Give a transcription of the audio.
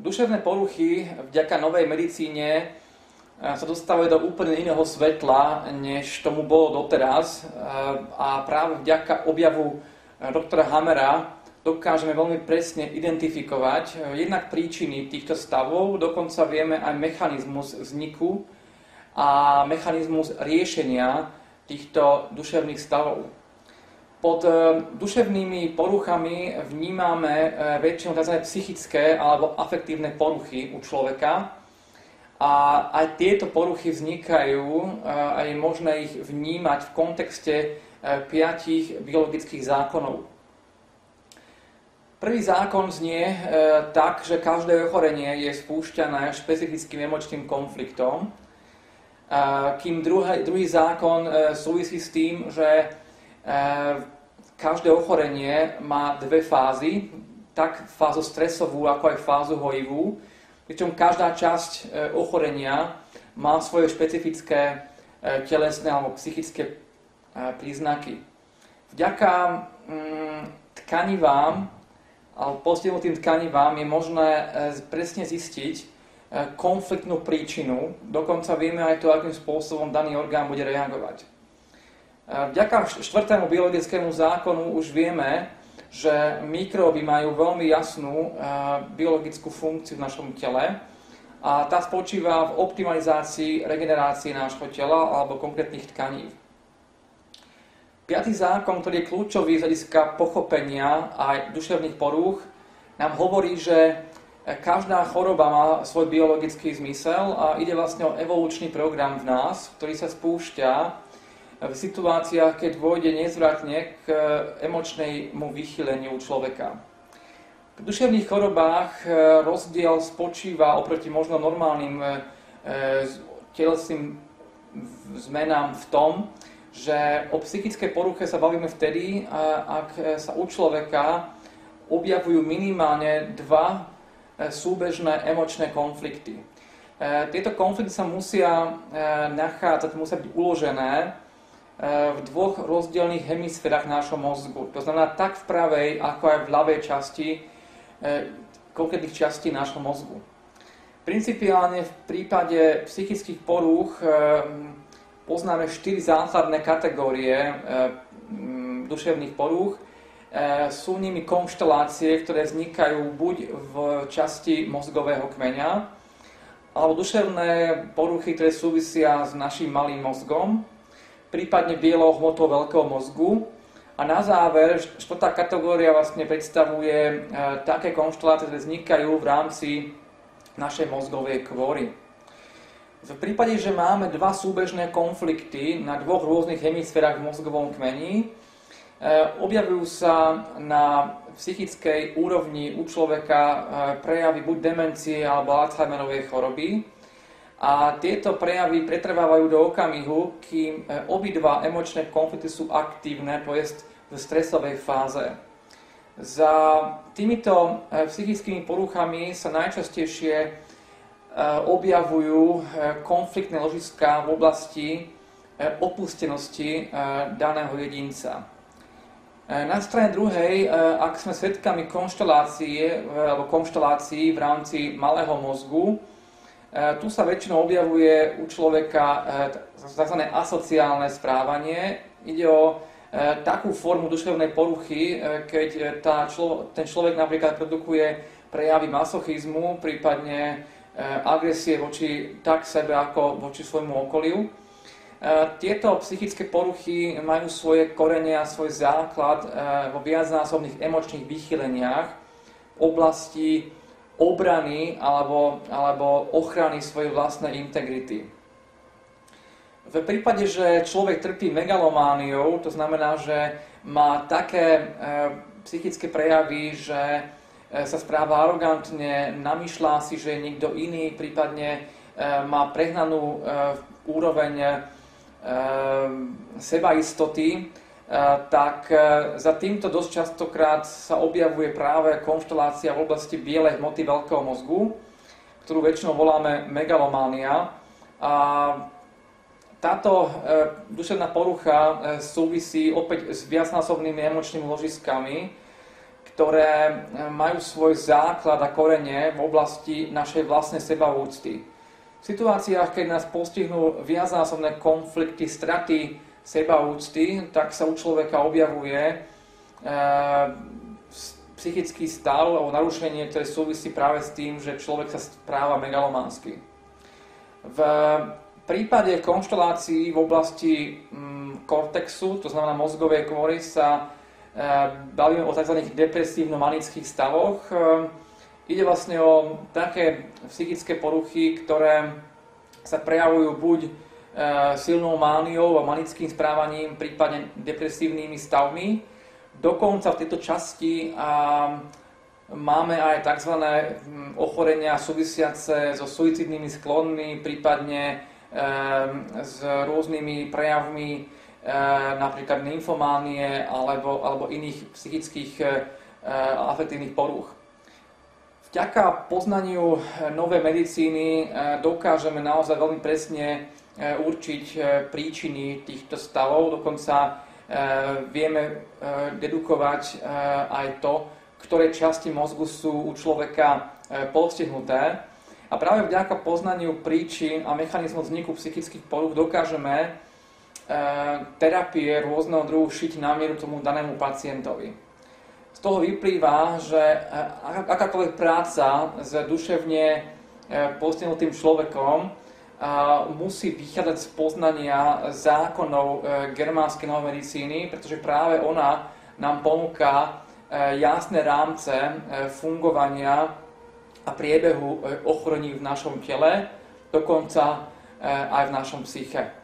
Duševné poruchy vďaka novej medicíne sa dostávajú do úplne iného svetla, než tomu bolo doteraz. A práve vďaka objavu doktora Hammera dokážeme veľmi presne identifikovať jednak príčiny týchto stavov, dokonca vieme aj mechanizmus vzniku a mechanizmus riešenia týchto duševných stavov. Pod duševnými poruchami vnímame väčšinou tzv. Psychické alebo afektívne poruchy u človeka. A aj tieto poruchy vznikajú a je možné ich vnímať v kontexte 5 biologických zákonov. Prvý zákon znie tak, že každé ochorenie je spúšťané špecifickým emočným konfliktom, kým druhý zákon súvisí s tým, že každé ochorenie má dve fázy, tak fázu stresovú, ako aj fázu hojivú, pričom každá časť ochorenia má svoje špecifické telesné alebo psychické príznaky. Vďaka tkanivám alebo postihnutým tkanivám je možné presne zistiť konfliktnú príčinu, dokonca vieme aj to, akým spôsobom daný orgán bude reagovať. Vďaka 4. biologickému zákonu už vieme, že mikróby majú veľmi jasnú biologickú funkciu v našom tele a tá spočíva v optimalizácii regenerácie nášho tela alebo konkrétnych tkanív. 5. zákon, ktorý je kľúčový z hľadiska pochopenia aj duševných porúch, nám hovorí, že každá choroba má svoj biologický zmysel a ide vlastne o evolučný program v nás, ktorý sa spúšťa v situáciách, keď dôjde nezvratne k emočnému vychýleniu človeka. V duševných chorobách rozdiel spočíva oproti možno normálnym telesným zmenám v tom, že o psychickej poruche sa bavíme vtedy, ak sa u človeka objavujú minimálne dva súbežné emočné konflikty. Tieto konflikty sa musia nachádzať, musia byť uložené v dvoch rozdielných hemisférach nášho mozgu. To znamená tak v pravej, ako aj v ľavej časti konkrétnych častí nášho mozgu. Principiálne v prípade psychických porúch poznáme 4 základné kategórie duševných porúch. Sú nimi konštelácie, ktoré vznikajú buď v časti mozgového kmeňa, alebo duševné poruchy, ktoré súvisia s našim malým mozgom, prípadne bielou hmotou veľkého mozgu. A na záver, 4. kategória vlastne predstavuje také konštelácie, ktoré vznikajú v rámci našej mozgovej kôry. V prípade, že máme dva súbežné konflikty na dvoch rôznych hemisférach v mozgovom kmeni, objavujú sa na psychickej úrovni u človeka prejavy buď demencie alebo Alzheimerovej choroby. A tieto prejavy pretrvávajú do okamihu, kým obidva emočné konflikty sú aktívne, to je v stresovej fáze. Za týmito psychickými poruchami sa najčastejšie objavujú konfliktné ložiská v oblasti opustenosti daného jedinca. Na strane druhej, ak sme svedkami konštelácií v rámci malého mozgu, tu sa väčšinou objavuje u človeka tzv. Asociálne správanie. Ide o takú formu duševnej poruchy, keď ten človek napríklad produkuje prejavy masochizmu, prípadne agresie voči tak sebe ako voči svojmu okoliu. Tieto psychické poruchy majú svoje korene a svoj základ vo viacnásobných emočných vychýleniach v oblasti obrany alebo ochrany svojej vlastnej integrity. V prípade, že človek trpí megalomániou, to znamená, že má také psychické prejavy, že sa správa arogantne, namýšľa si, že je niekto iný, prípadne má prehnanú úroveň sebaistoty, tak za týmto dosť častokrát sa objavuje práve konštelácia v oblasti bielej hmoty veľkého mozgu, ktorú väčšinou voláme megalománia. A táto duševná porucha súvisí opäť s viacnásobnými emočnými ložiskami, ktoré majú svoj základ a korene v oblasti našej vlastnej sebaúcty. V situáciách, keď nás postihnú viacnásobné konflikty, straty sebaúcty, tak sa u človeka objavuje psychický stav alebo narušenie, ktoré súvisí práve s tým, že človek sa správa megalománsky. V prípade konštelácií v oblasti kortexu, to znamená mozgovej kôry, sa bavíme o tzv. Depresívno-manických stavoch. Ide vlastne o také psychické poruchy, ktoré sa prejavujú buď silnou mániou a manickým správaním, prípadne depresívnymi stavmi. Dokonca v tejto časti máme aj tzv. Ochorenia súvisiace so suicidnými sklonmi, prípadne s rôznymi prejavmi napríklad nymfománie alebo iných psychických afektívnych porúch. Vďaka poznaniu novej medicíny dokážeme naozaj veľmi presne určiť príčiny týchto stavov, dokonca vieme dedukovať aj to, ktoré časti mozgu sú u človeka postihnuté. A práve vďaka poznaniu príčin a mechanizmu vzniku psychických porúch dokážeme terapie rôzneho druhu šiť na mieru tomu danému pacientovi. Z toho vyplýva, že akákoľvek práca s duševne postihnutým človekom musí vychádzať z poznania zákonov germánskej novej medicíny, pretože práve ona nám ponúka jasné rámce fungovania a priebehu ochorení v našom tele, dokonca aj v našom psyche.